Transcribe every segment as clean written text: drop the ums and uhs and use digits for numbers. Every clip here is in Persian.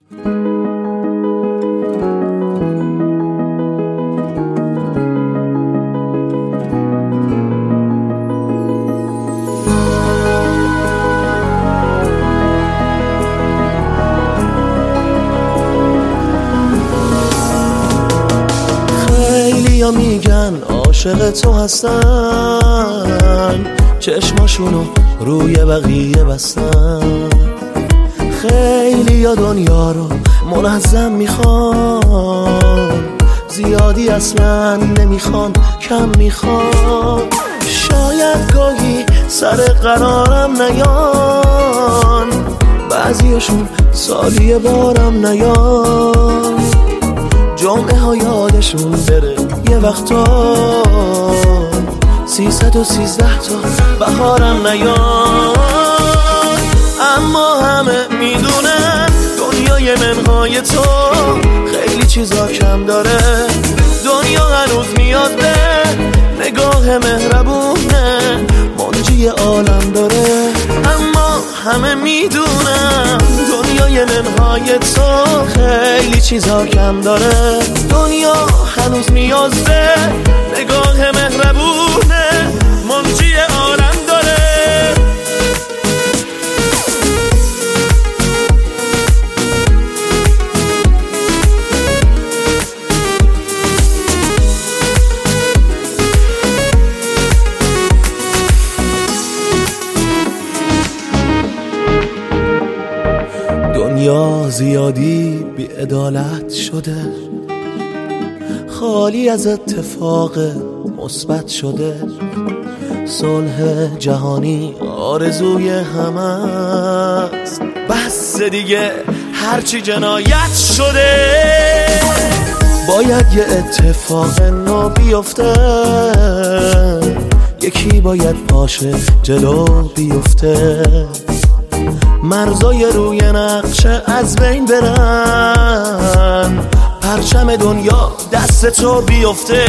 خیلیا میگن عاشق تو هستن، چشماشونو روی بقیه بستن. خیلیا دنیا رو منظم میخوان، زیادی اصلا نمیخوان، کم میخوان. شاید گاهی سر قرارم نیان، بعضیاشون سالی بارم نیان. جمعه ها یادشون بره یه وقتا 313 تا بهارم نیان. اما همه میدونن دنیای منهای تو خیلی چیزا کم داره. دنیا هنوز میاد به نگاه مهربونه، منجی عالم داره. اما همه میدونن دنیای منهای تو خیلی چیزا کم داره. دنیا هنوز نیاز به نگاه مهربونه، منجی عالم داره. دنیا زیادی بی‌عدالت شده، خالی از اتفاق مثبت شده. صلح جهانی آرزوی همست، بس دیگه هرچی جنایت شده. باید یه اتفاق نو بیفته، یکی باید پاشه جلو بیفته. مرزای روی نقشه از بین برن، پرچم دنیا دست تو بیفته.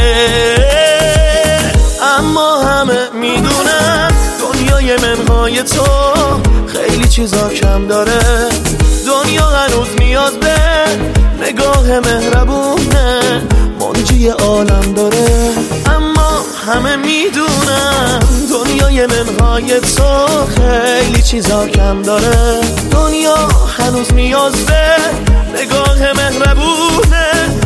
اما همه میدونن دنیای منهای تو خیلی چیزا کم داره. دنیا هنوز میاد به نگاه مهربونه، منجی عالم داره. اما همه میدونن دنیای منهای تو خیلی چیزا کم داره. دنیا هنوز نیاز به نگاه مهربونه،